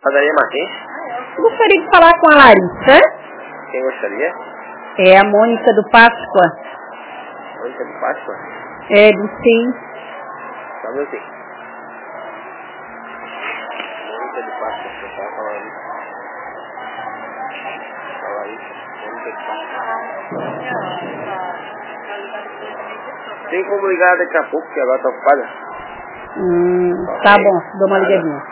Padaria Martins? Gostaria de falar com a Larissa. Quem gostaria? É a Mônica do Páscoa. Mônica do Páscoa? É, do Sim. Só um minutinho. Mônica do Páscoa, você tá falando. Fala aí. Mônica do Páscoa. Tem como ligar daqui a pouco, que agora tá ocupada? Tá bom, dou uma ligadinha.